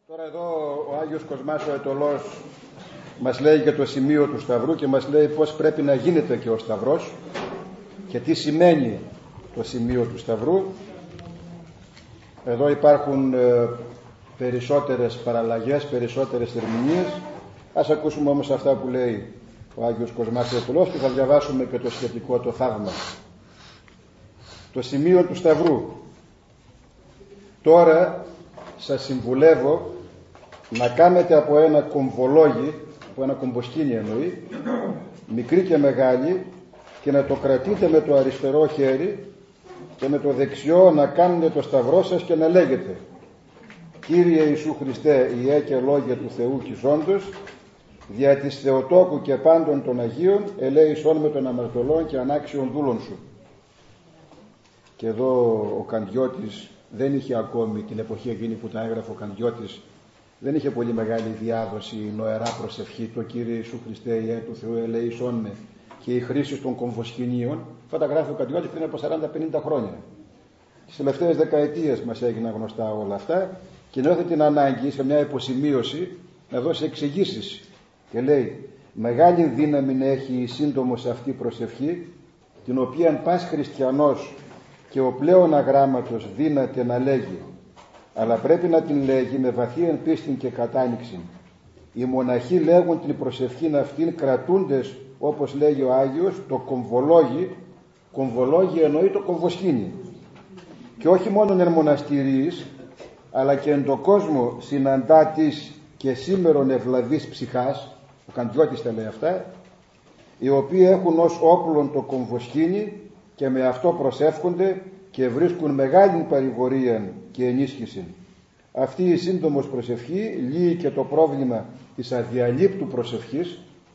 Τώρα εδώ ο Άγιος Κοσμάς ο Αιτωλός μας λέει και το σημείο του Σταυρού και μας λέει πώς πρέπει να γίνεται και ο Σταυρός και τι σημαίνει το σημείο του Σταυρού. Εδώ υπάρχουν περισσότερες παραλλαγές, περισσότερες ερμηνείες. Ας ακούσουμε όμως αυτά που λέει ο Άγιος Κοσμάς ο Αιτωλός και θα διαβάσουμε και το σχετικό το θαύμα. Το σημείο του Σταυρού. Τώρα σας συμβουλεύω να κάνετε από ένα κομβολόγι, από ένα κομποσκήνι εννοεί, μικρή και μεγάλη, και να το κρατείτε με το αριστερό χέρι και με το δεξιό να κάνετε το σταυρό σας και να λέγετε: Κύριε Ιησού Χριστέ, Ιε και Λόγια του Θεού και ζώντος, δια της Θεοτόκου και πάντων των Αγίων, ελέησόν με των αμαρτωλών και ανάξιων δούλων σου. Και εδώ ο Καντιώτης δεν είχε ακόμη, την εποχή εκείνη που τα έγραφε ο Καντιώτης, δεν είχε πολύ μεγάλη διάδοση η νοερά προσευχή, το Κύριε Ιησού Χριστέ, Ιε του Θεού, ελέησόν με, και η χρήση των κομβοσκηνίων. Αυτά τα γράφει ο Καντιώτης πριν από 40-50 χρόνια. Τις τελευταίες δεκαετίες μας έγιναν γνωστά όλα αυτά και νιώθει την ανάγκη σε μια υποσημείωση να δώσει εξηγήσεις. Και λέει: μεγάλη δύναμη έχει η σύντομος αυτή προσευχή, την οποία πας χριστιανός και ο πλέον αγράμματος δύναται να λέγει, αλλά πρέπει να την λέγει με βαθύεν πίστην και κατάνοιξη. Οι μοναχοί λέγουν την προσευχήν αυτήν κρατούντες, όπως λέγει ο Άγιος, το κομβολόγι. Κομβολόγι εννοεί το κομβοσκήνι. Και όχι μόνο εν μοναστηρίης, αλλά και εν το κόσμο συναντά της και σήμερον ευλαβής ψυχάς, ο Καντιώτης τα λέει αυτά, οι οποίοι έχουν ως όπλον το κομβοσκήνι και με αυτό προσεύχονται και βρίσκουν μεγάλη παρηγορία και ενίσχυση. Αυτή η σύντομος προσευχή λύει και το πρόβλημα της αδιαλείπτου προσευχής,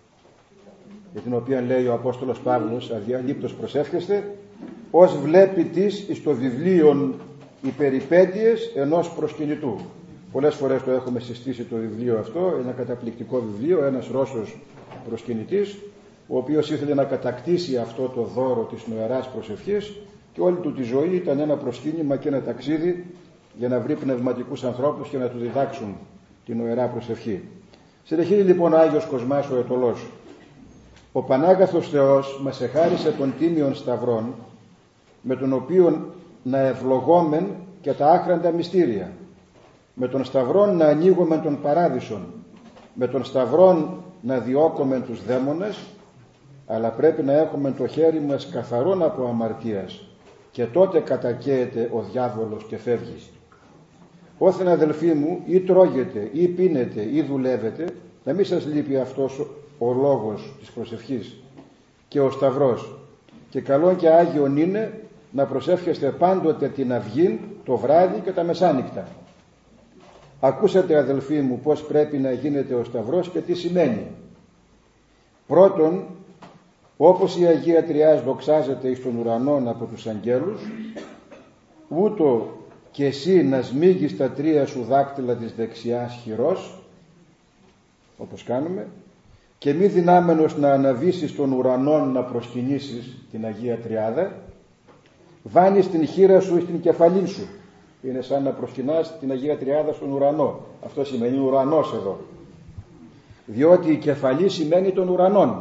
για την οποία λέει ο Απόστολος Παύλος: αδιαλείπτος προσεύχεστε, ως βλέπει της εις το βιβλίον οι περιπέτειες ενός προσκυνητού. Πολλές φορές το έχουμε συστήσει το βιβλίο αυτό, ένα καταπληκτικό βιβλίο, ένας Ρώσος προσκυνητής, ο οποίος ήθελε να κατακτήσει αυτό το δώρο της νοεράς προσευχής και όλη του τη ζωή ήταν ένα προσκύνημα και ένα ταξίδι για να βρει πνευματικούς ανθρώπους και να του διδάξουν την νοερά προσευχή. Συνεχίζει λοιπόν ο Άγιος Κοσμάς ο Αιτωλός: ο Πανάγαθος Θεός μας εχάρισε των τίμιων σταυρών, με τον οποίον να ευλογόμεν και τα άχραντα μυστήρια, με τον σταυρόν να ανοίγομεν τον παράδεισον, με τον σταυρόν να διώκομεν τους δαίμονες, αλλά πρέπει να έχουμε το χέρι μας καθαρόν από αμαρτίας, και τότε κατακαίεται ο διάβολος και φεύγει. Όθεν αδελφοί μου, ή τρώγετε ή πίνετε ή δουλεύετε, να μην σας λείπει αυτός ο λόγος της προσευχής και ο σταυρός, και καλόν και άγιον είναι να προσεύχεστε πάντοτε την αυγήν, το βράδυ και τα μεσάνυχτα. Ακούσατε αδελφοί μου πως πρέπει να γίνεται ο σταυρός και τι σημαίνει. Πρώτον, όπως η Αγία Τριάς δοξάζεται εις τον ουρανόν από τους αγγέλους, ούτω και εσύ να σμίγεις τα τρία σου δάκτυλα της δεξιάς χειρός, όπως κάνουμε, και μη δυνάμενος να αναβήσεις τον ουρανόν να προσκυνήσεις την Αγία Τριάδα, βάνεις την χείρα σου στην κεφαλή σου. Είναι σαν να προσκυνάς την Αγία Τριάδα στον ουρανό. Αυτό σημαίνει ουρανός εδώ. Διότι η κεφαλή σημαίνει τον ουρανόν.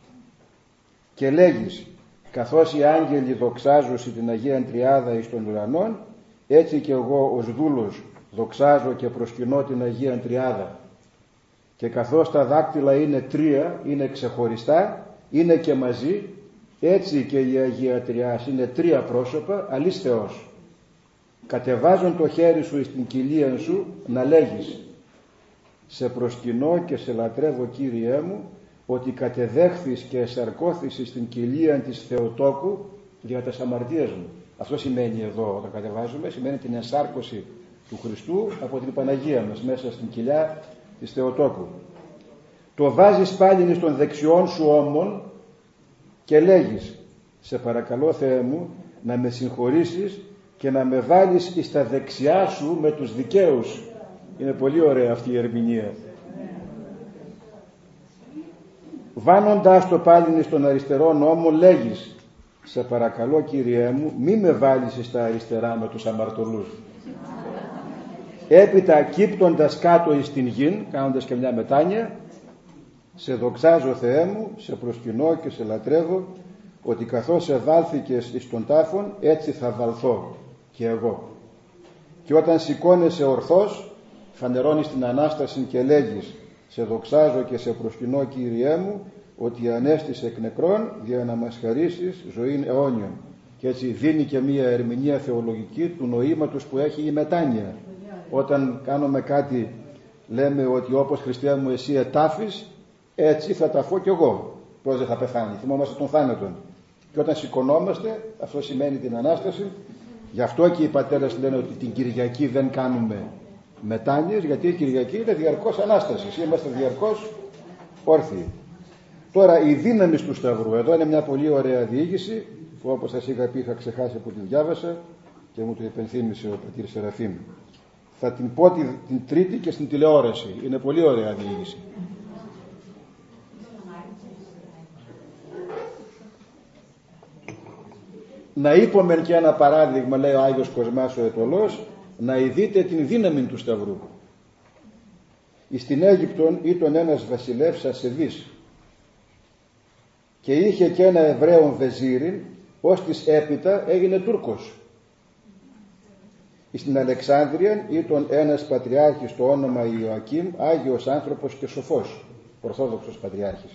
Και λέγεις: καθώς οι άγγελοι δοξάζουν την Αγία Τριάδα εις τον ουρανόν, έτσι και εγώ ως δούλος δοξάζω και προσκυνώ την Αγία Τριάδα. Και καθώς τα δάκτυλα είναι τρία, είναι ξεχωριστά, είναι και μαζί, έτσι και η Αγία Τριάς είναι τρία πρόσωπα, αλής Θεός. Κατεβάζουν το χέρι σου στην κοιλία σου να λέγεις: σε προσκυνώ και σε λατρεύω Κύριέ μου, ότι κατεδέχθης και εσαρκώθης στην κοιλία της Θεοτόκου για τας αμαρτίες μου. Αυτό σημαίνει εδώ όταν κατεβάζουμε, σημαίνει την εσάρκωση του Χριστού από την Παναγία μας μέσα στην κοιλιά της Θεοτόκου. Το βάζεις πάλι στον δεξιόν σου ώμον και λέγεις: σε παρακαλώ Θεέ μου να με συγχωρήσεις και να με βάλεις στα δεξιά σου με τους δικαίους. Είναι πολύ ωραία αυτή η ερμηνεία. Βάνοντας το πάλι στον αριστερό ώμο λέγεις: σε παρακαλώ Κύριέ μου, μη με βάλεις στα αριστερά με τους αμαρτωλούς. Έπειτα κύπτοντας κάτω εις την γην, κάνοντας και μια μετάνοια, σε δοξάζω Θεέ μου, σε προσκυνώ και σε λατρεύω, ότι καθώς ευάλθηκες εις τον τάφον, έτσι θα βαλθώ και εγώ. Και όταν σηκώνεσαι ορθός, φανερώνεις την Ανάσταση και λέγεις, σε δοξάζω και σε προσκυνώ Κύριέ μου, ότι ανέστησε εκ νεκρών για να μας χαρίσεις ζωήν αιώνιον. Και έτσι δίνει και μία ερμηνεία θεολογική του νοήματος που έχει η μετάνοια. Όταν κάνουμε κάτι, λέμε ότι όπως Χριστέ μου εσύ ετάφης, έτσι θα ταφώ κι εγώ. Πώς δεν θα πεθάνει, θυμόμαστε τον θάνατον. Και όταν σηκωνόμαστε, αυτό σημαίνει την Ανάσταση. Γι' αυτό και οι πατέρες λένε ότι την Κυριακή δεν κάνουμε μετάνοιες, γιατί η Κυριακή είναι διαρκώς Ανάστασης. Είμαστε διαρκώς όρθιοι. Τώρα η δύναμη του Σταυρού, εδώ είναι μια πολύ ωραία διήγηση που όπως σας είχα πει είχα ξεχάσει που τη διάβασα και μου το υπενθύμησε ο πατήρ Σεραφείμ. Θα την πω την Τρίτη και στην τηλεόραση. Είναι πολύ ωραία διήγηση. Να είπομεν και ένα παράδειγμα, λέει ο Άγιος Κοσμάς ο Αιτωλός, να ειδείτε την δύναμη του Σταυρού. Στην Αίγυπτον ήταν ένας βασιλεύς ασεβής και είχε και ένα Εβραίον βεζίριν, ώστις έπειτα έγινε Τούρκος. Στην Αλεξάνδρεια ήταν ένας πατριάρχης το όνομα Ιωακήμ, Άγιος άνθρωπος και σοφός, Ορθόδοξος πατριάρχης.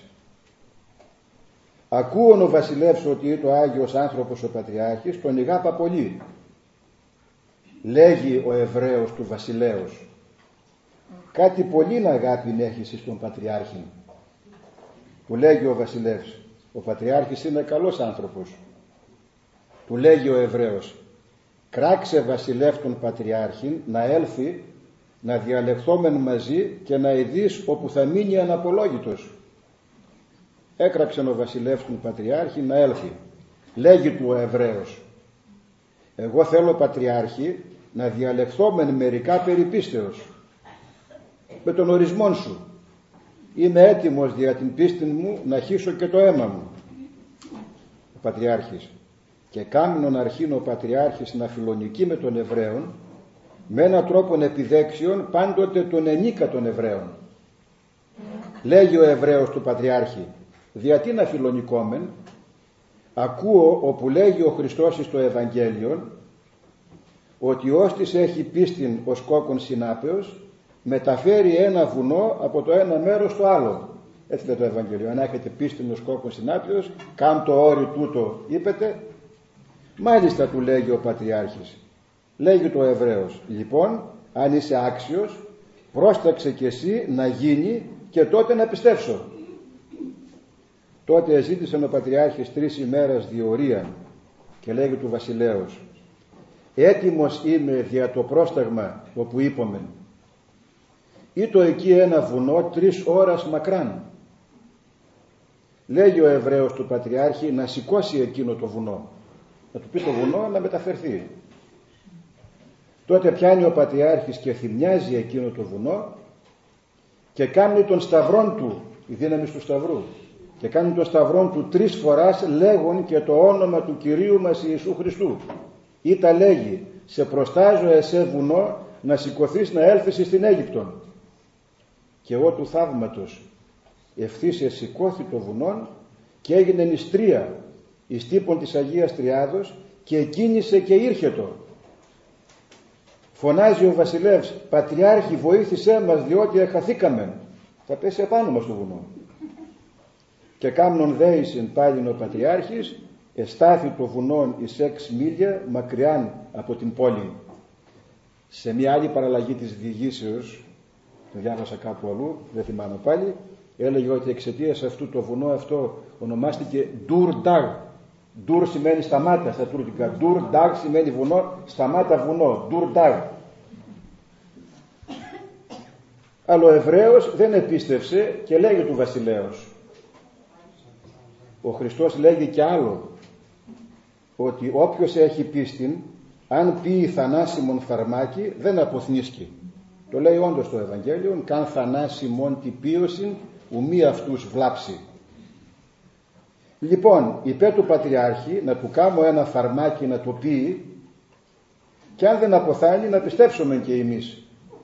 Ακούων ο βασιλεύς ότι είναι ο Άγιος άνθρωπος ο πατριάρχης, τον ηγάπα πολύ. Λέγει ο Εβραίος του βασιλέως, κάτι πολύ αγάπη έχεις εις τον πατριάρχη. Του λέγει ο βασιλεύς, ο πατριάρχης είναι καλός άνθρωπος. Του λέγει ο Εβραίος, κράξε βασιλεύ τον πατριάρχη να έλθει, να διαλεχθόμεν μαζί και να ειδείς όπου θα μείνει αναπολόγητος. Έκραξε ο βασιλεύς τον πατριάρχη να έλθει. Λέγει του ο Εβραίος, εγώ θέλω πατριάρχη να διαλεχθόμεν μερικά περιπίστεως με τον ορισμόν σου. Είμαι έτοιμος δια την πίστη μου να χύσω και το αίμα μου. Ο πατριάρχης, και κάμνον αρχήν ο πατριάρχης να φιλονικεί με τον Εβραίον με έναν τρόπον επιδέξιον πάντοτε τον ενίκα των Εβραίων. Λέγει ο Εβραίος του πατριάρχη, διατί να φιλονικόμεν? Ακούω όπου λέγει ο Χριστός στο Ευαγγέλιο ότι ώστις έχει πίστην ως κόκκον συνάπεως μεταφέρει ένα βουνό από το ένα μέρος στο άλλο. Έτσι λέει το Ευαγγέλιο. Αν έχετε πίστην ως κόκκον συνάπεως, καν το όρι τούτο είπετε. Μάλιστα, του λέγει ο πατριάρχης. Λέγει το Εβραίος, λοιπόν, αν είσαι άξιος, πρόσταξε κι εσύ να γίνει και τότε να πιστέψω. Τότε ζήτησε ο πατριάρχης 3 ημέρας διορία και λέγει του βασιλέως, έτοιμος είμαι δια το πρόσταγμα όπου είπομεν. Ήτο εκεί ένα βουνό 3 ώρας μακράν. Λέγει ο Εβραίος του πατριάρχη να σηκώσει εκείνο το βουνό, να του πει το βουνό να μεταφερθεί. Τότε πιάνει ο πατριάρχης και θυμιάζει εκείνο το βουνό και κάνει τον σταυρόν του, η δύναμη του σταυρού, και κάνει τον σταυρόν του 3 φοράς λέγον και το όνομα του Κυρίου μας Ιησού Χριστού. Ή τα λέγει, σε προστάζω εσέ βουνό να σηκωθείς να έλθεις στην Αίγυπτον. Και εγώ του θαύματος ευθύς εσηκώθη το βουνόν και έγινε νηστρία εις τύπων της Αγίας Τριάδος και κίνησε και ήρχετο. Φωνάζει ο βασιλεύς, πατριάρχη βοήθησέ μας διότι εχαθήκαμε. Θα πέσει επάνω μας το βουνό. Και κάμνον δέησιν πάλιν ο πατριάρχης, εστάθη το βουνόν εις 6 μίλια μακριάν από την πόλη. Σε μια άλλη παραλλαγή της διηγήσεως, το διάβασα κάπου αλλού, δεν θυμάμαι πάλι, έλεγε ότι εξαιτίας αυτού το βουνό αυτό ονομάστηκε Ντουρ-Νταγ. Ντουρ σημαίνει σταμάτα στα τουρκικά. Ντουρ-Νταγ σημαίνει βουνό, σταμάτα βουνό. Ντουρ-Νταγ. Αλλά ο Εβραίος δεν επίστευσε και λέγει του βασιλέως. Ο Χριστός λέγει κι άλλο, ότι όποιος έχει πίστην, αν πει θανάσιμον φαρμάκι, δεν αποθνίσκει. Το λέει όντως το Ευαγγέλιο, καν θανάσιμον τη πίωσιν, ουμή αυτούς βλάψει. Λοιπόν, είπε του πατριάρχη να του κάνω ένα φαρμάκι να το πει και αν δεν αποθάνει να πιστέψουμε και εμείς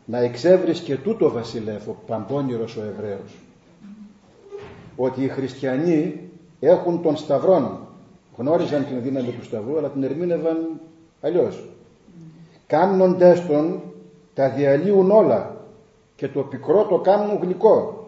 να εξέβρισκε τούτο βασιλεύ, ο Παμπώνηρος ο Εβραίος, ότι οι χριστιανοί έχουν τον σταυρόν, γνώριζαν την δύναμη του σταυρού, αλλά την ερμήνευαν αλλιώς. Κάμνοντες τον, τα διαλύουν όλα και το πικρό το κάνουν γλυκό.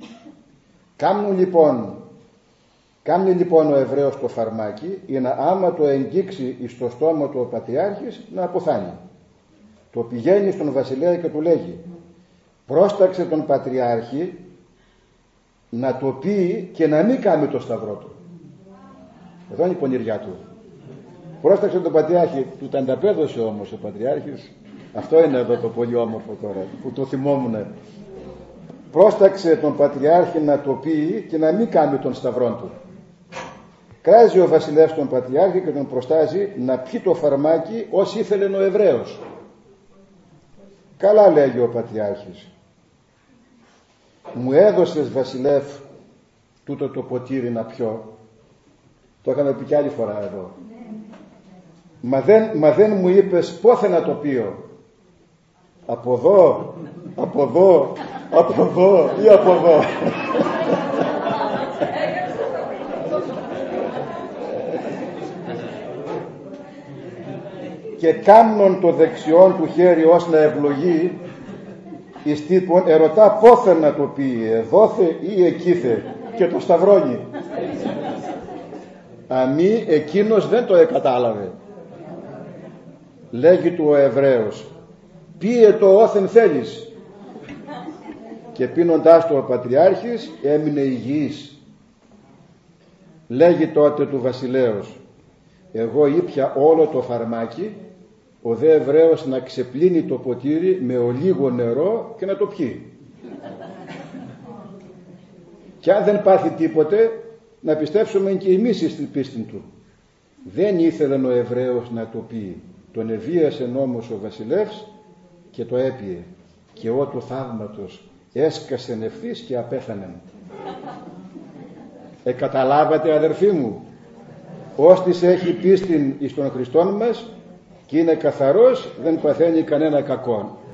Κάμνει λοιπόν ο Εβραίος το φαρμάκι, για να άμα το εγγίξει στο στόμα του ο Πατριάρχης να αποθάνει. Το πηγαίνει στον βασιλέα και του λέγει: πρόσταξε τον Πατριάρχη να το πει και να μην κάνει το σταυρό του. Εδώ είναι η πονηριά του. Πρόσταξε τον Πατριάρχη, του τα ανταπέδωσε όμως ο Πατριάρχης. Αυτό είναι εδώ το πολύ όμορφο τώρα που το θυμόμουν. Πρόσταξε τον Πατριάρχη να το πει και να μην κάνει τον σταυρό του. Κράζει ο βασιλεύς τον Πατριάρχη και τον προστάζει να πιει το φαρμάκι όσοι ήθελε ο Εβραίος. Καλά, λέγει ο Πατριάρχης, μου έδωσες βασιλεύ τούτο το ποτήρι να πιω. Το είχαμε πει κι άλλη φορά εδώ. Μα δεν μου είπες πόθε να το πιω. Από εδώ ή από εδώ. Και κάμνον το δεξιόν του χέρι ως να ευλογεί, εις τύπον ερωτά πόθε να το πει, εδώθε ή εκείθε, και το σταυρώνει. Αμή εκείνος δεν το εκατάλαβε. Λέγει του ο Εβραίος: πίε το όθεν θέλεις. Και πίνοντάς το ο Πατριάρχης έμεινε υγιής. Λέγει τότε του βασιλέως: εγώ ήπια όλο το φαρμάκι, ο δε Εβραίος να ξεπλύνει το ποτήρι με ολίγο νερό και να το πιει. Και αν δεν πάθει τίποτε, να πιστέψουμε και εμείς στην πίστη του. Δεν ήθελε ο Εβραίος να το πει. Τον εβίασε όμως ο βασιλεύς και το έπιε. Και ό του θαύματος έσκασε ευθύς και απέθανε. Καταλάβατε, αδερφοί μου, όστις έχει πίστην εις τον Χριστόν μας και είναι καθαρός, δεν παθαίνει κανένα κακό.